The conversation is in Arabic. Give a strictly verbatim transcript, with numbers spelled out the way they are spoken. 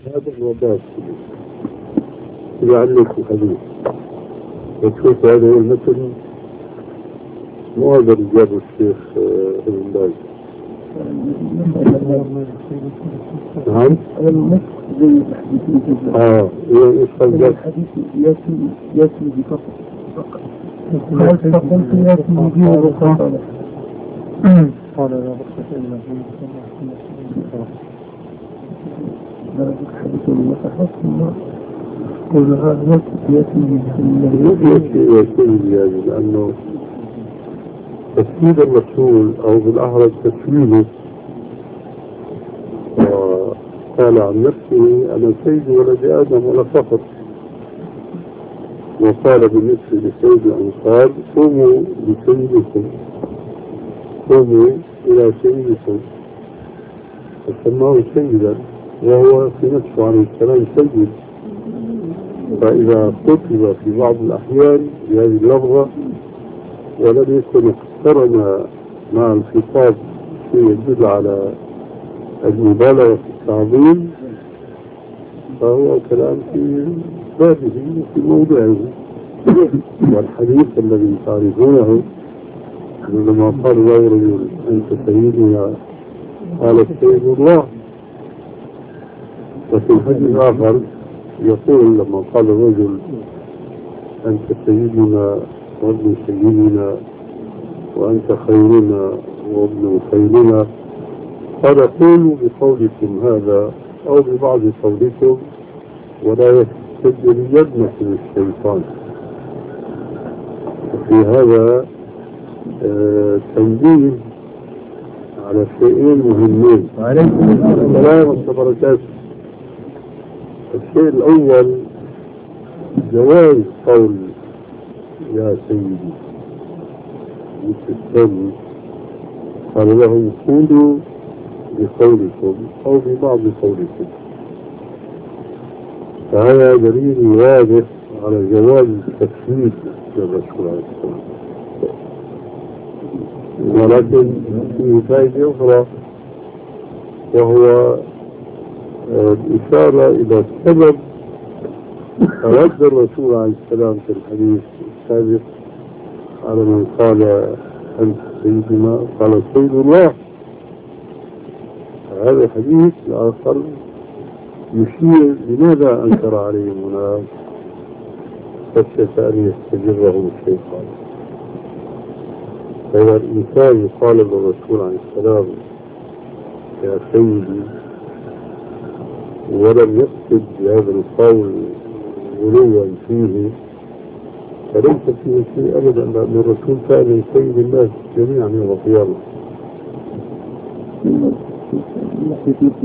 هذا الوباء يعلق الحديث وتشوف هذا هو المثل مو هذا اللي جابه الشيخ ابن باز. نعم اه ايش قال الحديث ياتي ياتي بفقط هل تقول ياتي يجيب بفقط قال لا بقصة إلا في حديث المسحة ثم قول هذا ياتي ياتي ياتي لأنه تسويد الرسول أو بالأحرى تسويده وقال عن نفسه أنا سيد ولد آدم ولا فخر، وقال بالنسبة لسيد الأنصار قوموا لسيدكم قوموا إلى سيدكم فسماه سيدا وهو في نفسه عليه السلام سيد. فإذا كتب في بعض الأحيان بهذه اللفظة ولم يكن اقترن مع الخطاب شيء يدل على المبالغة في التعظيم فهو كلام في بابه وفي موضعه. والحديث الذي تعرفونه لما قال له رجل أنت سيدنا قال سيد الله. وفي الحديث آخر يقول لما قال الرجل أنت سيدنا وابن سيدنا وأنت خيرنا وابن خيرنا قال قولوا بقولكم هذا أو ببعض قولكم ولا يستجرينكم الشيطان. وفي هذا آه تنبيه على شيئين مهمين. وعليكم السلام وبركاته. الشيء الأول جواز قول يا سيدي بالتسليم قال لهم قولوا بقولكم أو ببعض قولكم. فهذا دليل واضح على جواز التسليم للرسول عليه السلام. ولكن فيه فائدة أخرى وهو الإشارة إلى سبب رد الرسول عليه السلام في الحديث السابق على من قال أنت سيدنا قال سيد الله. هذا الحديث الآخر يشير لماذا أنكر عليهم هناك خشية أن يستجره الشيطان. فإذا الإنسان يقال للرسول عليه السلام يا سيدي ولم يقصد بهذا القول غلوا فيه فليس فيه شيء أبدا لأن الرسول كان سيد الناس جميعا يوم القيامة.